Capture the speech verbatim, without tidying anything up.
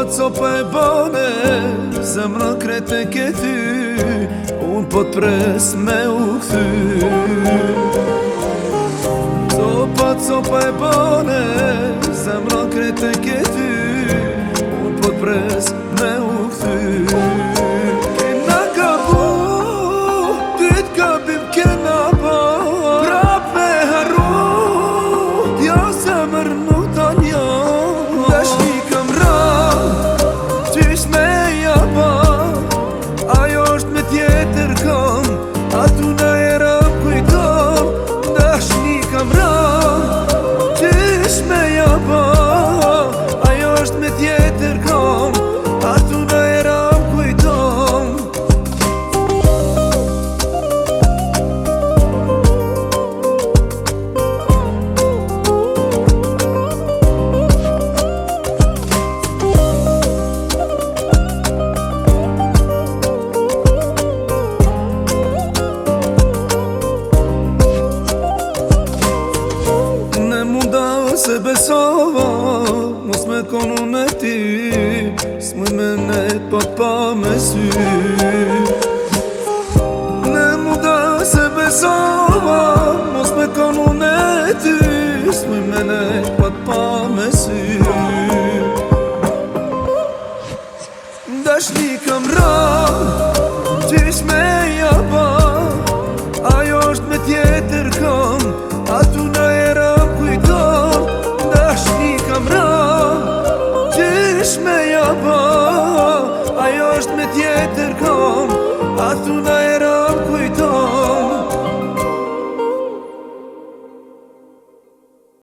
co po e bone, zemra krete ke ty, unë po t'pres me u kthy. Copa, copa e bone, zemra krete ke ty, unë po t'pres me u kthy. Kena gabu, ty t'gabim kena ba, prap me harru, t'ja zemër nuk ta nja. Dashni kam ra, qysh me jaba, ajo është me tjetër kam, atu na era kujtom. Dashni kam ra, qysh me jaba, ajo është me tjetër kam, atu na era kujtom. Se besova, mos me konu në ti, s'muj me net pa pa me sy. Ne muda se besova, mos me konu në ti, s'muj me net pa pa me sy. Dashni kam ra, qysh me jaba, ajo është me tjetër kam, atu na era kujtom. Dashni kam ra, qysh me jaba, ajo është me tjetër kam, atu na